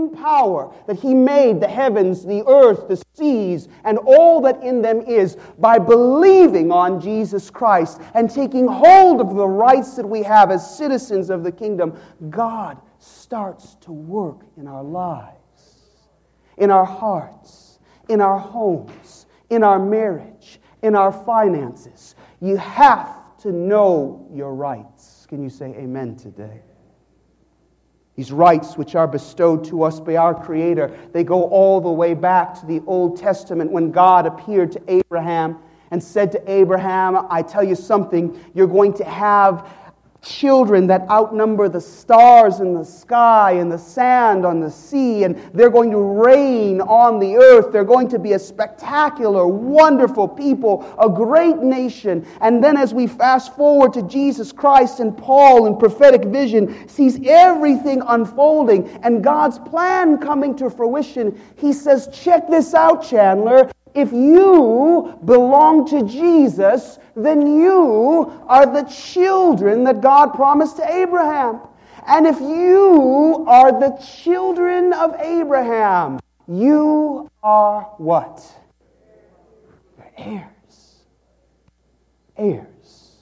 same power that He made the heavens, the earth, the seas, and all that in them is, by believing on Jesus Christ and taking hold of the rights that we have as citizens of the kingdom, God starts to work in our lives, in our hearts, in our homes, in our marriage, in our finances. You have to know your rights. Can you say amen today? These rights which are bestowed to us by our Creator, they go all the way back to the Old Testament when God appeared to Abraham and said to Abraham, I tell you something, you're going to have children that outnumber the stars in the sky and the sand on the sea, and they're going to reign on the earth. They're going to be a spectacular, wonderful people, a great nation. And then as we fast forward to Jesus Christ, and Paul in prophetic vision sees everything unfolding and God's plan coming to fruition, he says, check this out, Chandler. If you belong to Jesus, then you are the children that God promised to Abraham. And if you are the children of Abraham, you are what? You're heirs. Heirs.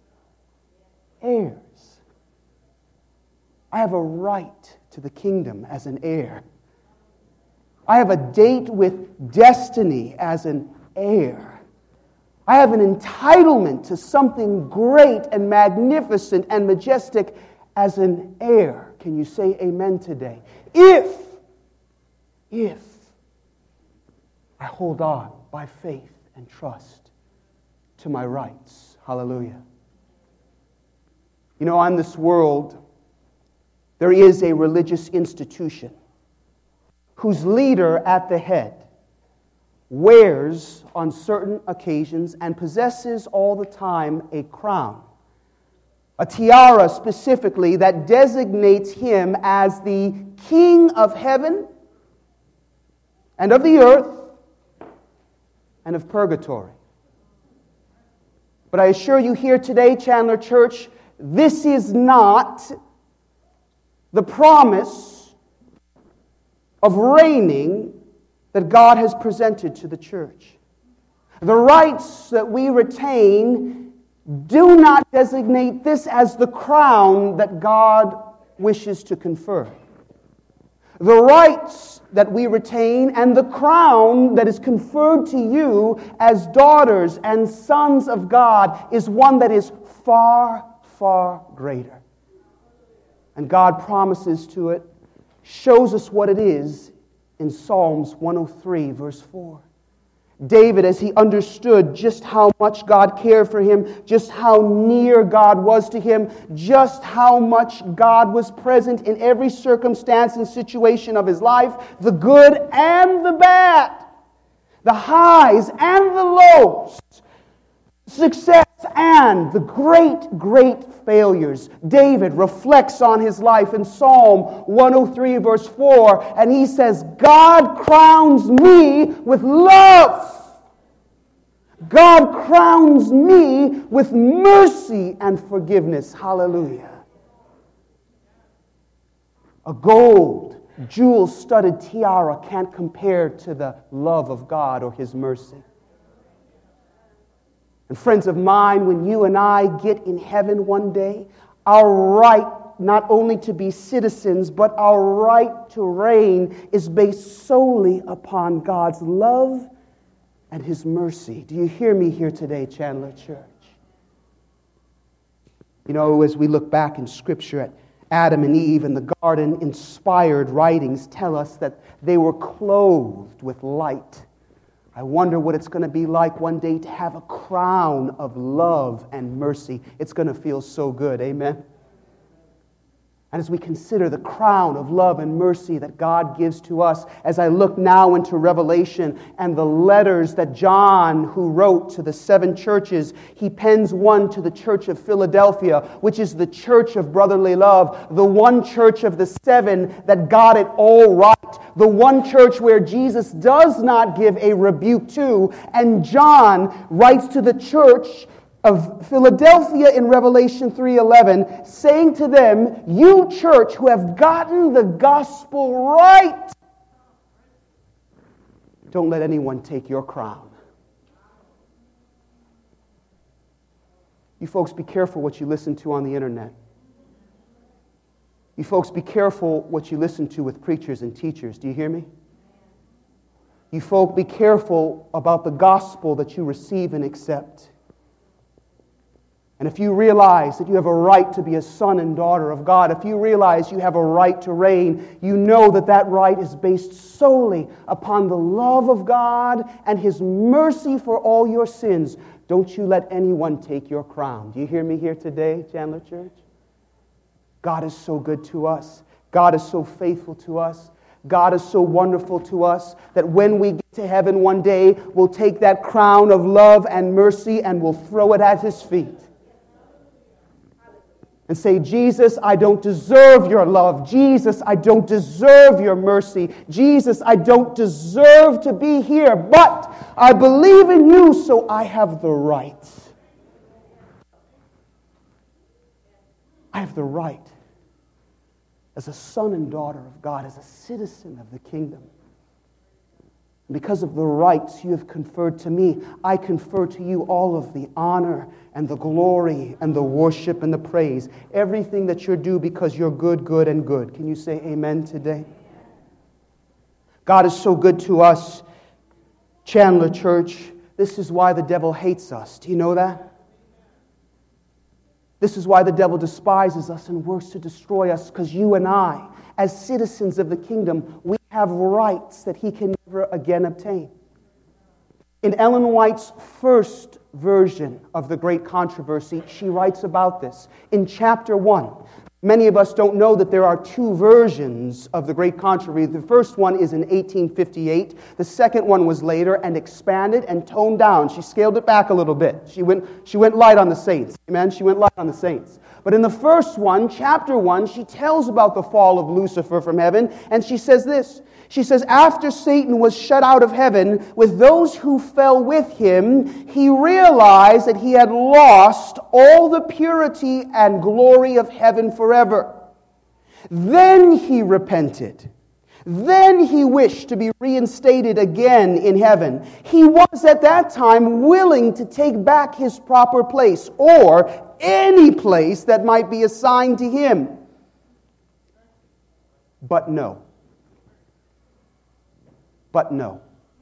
Heirs. I have a right to the kingdom as an heir. I have a date with destiny as an heir. I have an entitlement to something great and magnificent and majestic as an heir. Can you say amen today? If I hold on by faith and trust to my rights. Hallelujah. You know, in this world, there is a religious institution whose leader at the head wears on certain occasions and possesses all the time a crown, a tiara specifically that designates him as the King of heaven and of the earth and of purgatory. But I assure you here today, Chandler Church, this is not the promise of reigning that God has presented to the church. The rights that we retain do not designate this as the crown that God wishes to confer. The rights that we retain and the crown that is conferred to you as daughters and sons of God is one that is far, far greater. And God promises to it, shows us what it is in Psalms 103, verse 4. David, as he understood just how much God cared for him, just how near God was to him, just how much God was present in every circumstance and situation of his life, the good and the bad, the highs and the lows, success and the great, great failures. David reflects on his life in Psalm 103, verse 4, and he says, God crowns me with love. God crowns me with mercy and forgiveness. Hallelujah. A gold, jewel-studded tiara can't compare to the love of God or His mercy. And friends of mine, when you and I get in heaven one day, our right not only to be citizens, but our right to reign is based solely upon God's love and His mercy. Do you hear me here today, Chandler Church? You know, as we look back in Scripture at Adam and Eve in the garden, inspired writings tell us that they were clothed with light. I wonder what it's going to be like one day to have a crown of love and mercy. It's going to feel so good, amen? And as we consider the crown of love and mercy that God gives to us, as I look now into Revelation and the letters that John, who wrote to the 7 churches, he pens one to the church of Philadelphia, which is the church of brotherly love, the one church of the 7 that got it all right, the one church where Jesus does not give a rebuke to. And John writes to the church of Philadelphia in Revelation 3:11, saying to them, you church who have gotten the gospel right, don't let anyone take your crown. You folks, be careful what you listen to on the internet. You folks, be careful what you listen to with preachers and teachers. Do you hear me? You folk, be careful about the gospel that you receive and accept. And if you realize that you have a right to be a son and daughter of God, if you realize you have a right to reign, you know that that right is based solely upon the love of God and His mercy for all your sins. Don't you let anyone take your crown. Do you hear me here today, Chandler Church? God is so good to us. God is so faithful to us. God is so wonderful to us that when we get to heaven one day, we'll take that crown of love and mercy and we'll throw it at His feet. And say, Jesus, I don't deserve your love. Jesus, I don't deserve your mercy. Jesus, I don't deserve to be here, but I believe in you, so I have the right. I have the right as a son and daughter of God, as a citizen of the kingdom. Because of the rights you have conferred to me, I confer to you all of the honor and the glory and the worship and the praise. Everything that you're due because you're good, good, and good. Can you say amen today? God is so good to us, Chandler Church. This is why the devil hates us. Do you know that? This is why the devil despises us and works to destroy us, because you and I, as citizens of the kingdom, we have rights that he can never again obtain. In Ellen White's first version of The Great Controversy, she writes about this. In chapter 1, many of us don't know that there are two versions of The Great Controversy. The first one is in 1858. The second one was later and expanded and toned down. She scaled it back a little bit. She went light on the saints. Amen? She went light on the saints. But in the first one, chapter 1, she tells about the fall of Lucifer from heaven, and she says this. She says, after Satan was shut out of heaven with those who fell with him, he realized that he had lost all the purity and glory of heaven forever. Then he repented. Then he wished to be reinstated again in heaven. He was at that time willing to take back his proper place, or any place that might be assigned to him. But no. But no.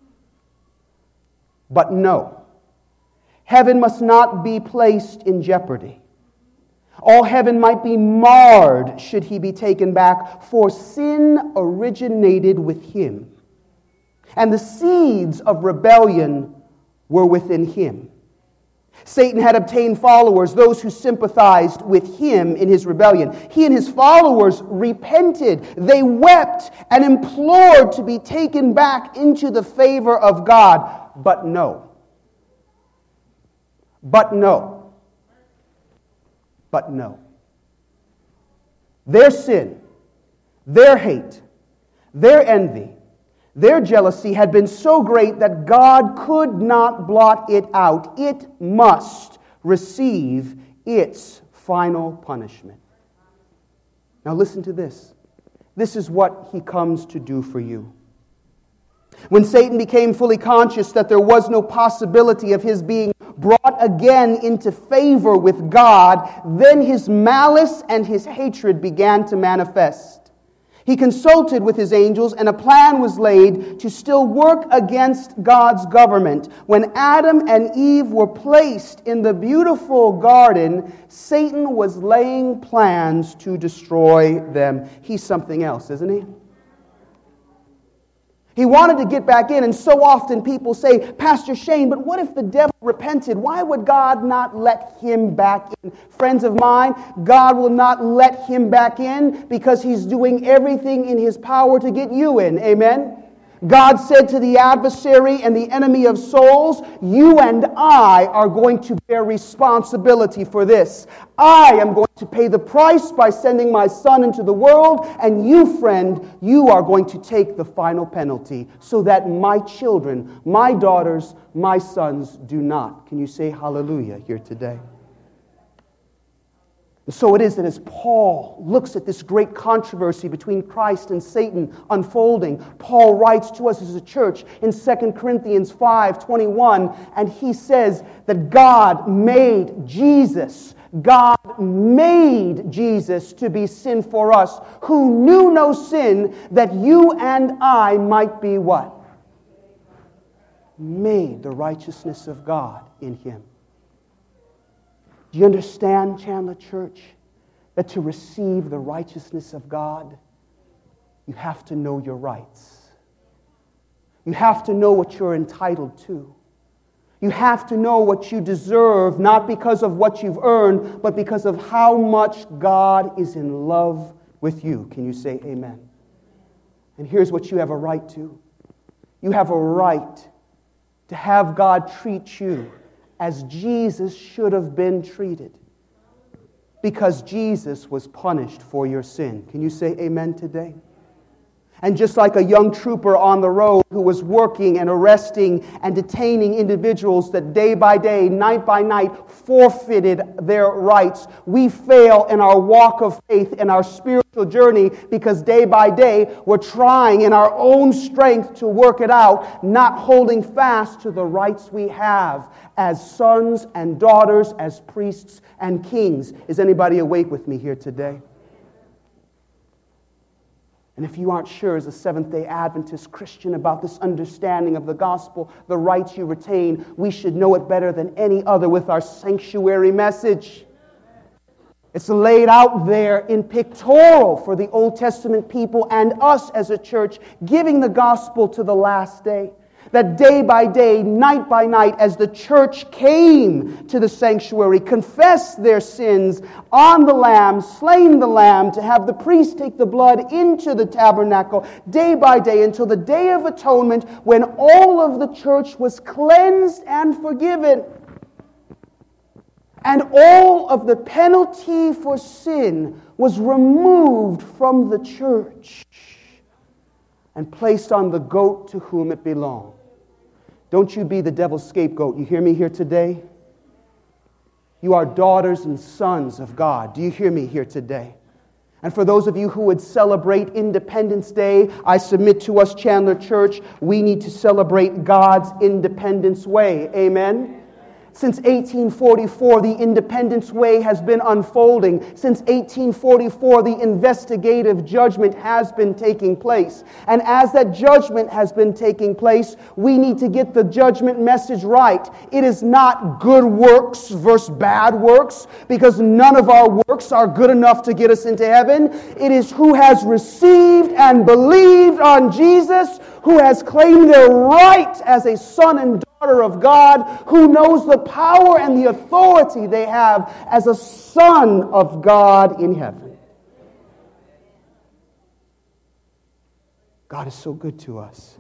But no. Heaven must not be placed in jeopardy. All heaven might be marred should he be taken back, for sin originated with him, and the seeds of rebellion were within him. Satan had obtained followers, those who sympathized with him in his rebellion. He and his followers repented. They wept and implored to be taken back into the favor of God. But no. But no. But no. Their sin, their hate, their envy, their jealousy had been so great that God could not blot it out. It must receive its final punishment. Now listen to this. This is what he comes to do for you. When Satan became fully conscious that there was no possibility of his being brought again into favor with God, then his malice and his hatred began to manifest. He consulted with his angels, and a plan was laid to still work against God's government. When Adam and Eve were placed in the beautiful garden, Satan was laying plans to destroy them. He's something else, isn't he? He wanted to get back in, and so often people say, Pastor Shane, but what if the devil repented? Why would God not let him back in? Friends of mine, God will not let him back in because he's doing everything in his power to get you in. Amen? God said to the adversary and the enemy of souls, you and I are going to bear responsibility for this. I am going to pay the price by sending my Son into the world, and you, friend, you are going to take the final penalty so that my children, my daughters, my sons do not. Can you say hallelujah here today? So it is that as Paul looks at this great controversy between Christ and Satan unfolding, Paul writes to us as a church in 2 Corinthians 5:21, and he says that God made Jesus to be sin for us, who knew no sin, that you and I might be what? Made the righteousness of God in him. Do you understand, Chandler Church, that to receive the righteousness of God, you have to know your rights. You have to know what you're entitled to. You have to know what you deserve, not because of what you've earned, but because of how much God is in love with you. Can you say amen? And here's what you have a right to. You have a right to have God treat you as Jesus should have been treated, because Jesus was punished for your sin. Can you say amen today? And just like a young trooper on the road who was working and arresting and detaining individuals that day by day, night by night, forfeited their rights, we fail in our walk of faith, in our spiritual journey, because day by day we're trying in our own strength to work it out, not holding fast to the rights we have as sons and daughters, as priests and kings. Is anybody awake with me here today? And if you aren't sure as a Seventh-day Adventist Christian about this understanding of the gospel, the rights you retain, we should know it better than any other with our sanctuary message. It's laid out there in pictorial for the Old Testament people and us as a church, giving the gospel to the last day. That day by day, night by night, as the church came to the sanctuary, confessed their sins on the lamb, slain the lamb, to have the priest take the blood into the tabernacle, day by day, until the day of atonement, when all of the church was cleansed and forgiven. And all of the penalty for sin was removed from the church and placed on the goat to whom it belonged. Don't you be the devil's scapegoat. You hear me here today? You are daughters and sons of God. Do you hear me here today? And for those of you who would celebrate Independence Day, I submit to us, Chandler Church, we need to celebrate God's independence way. Amen? Since 1844, the Independence Way has been unfolding. Since 1844, the investigative judgment has been taking place. And as that judgment has been taking place, we need to get the judgment message right. It is not good works versus bad works, because none of our works are good enough to get us into heaven. It is who has received and believed on Jesus, who has claimed their right as a son and daughter of God, who knows the power and the authority they have as a son of God in heaven. God is so good to us.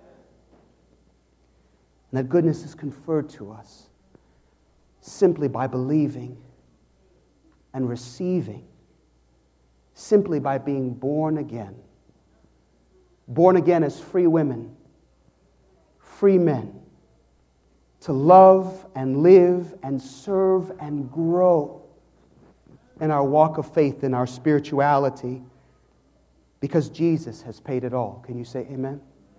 And that goodness is conferred to us simply by believing and receiving, simply by being born again. Born again as free women, free men, to love and live and serve and grow in our walk of faith, in our spirituality, because Jesus has paid it all. Can you say amen?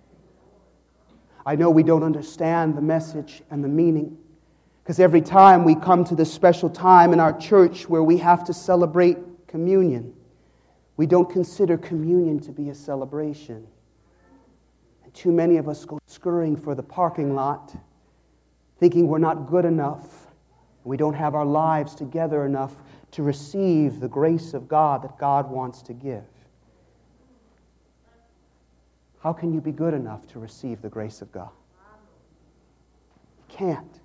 I know we don't understand the message and the meaning, because every time we come to this special time in our church where we have to celebrate communion, we don't consider communion to be a celebration. And too many of us go scurrying for the parking lot, thinking we're not good enough, and we don't have our lives together enough to receive the grace of God that God wants to give. How can you be good enough to receive the grace of God? You can't.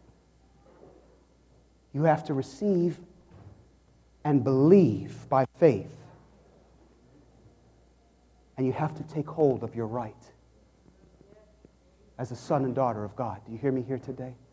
You have to receive and believe by faith. And you have to take hold of your right. as a son and daughter of God. Do you hear me here today?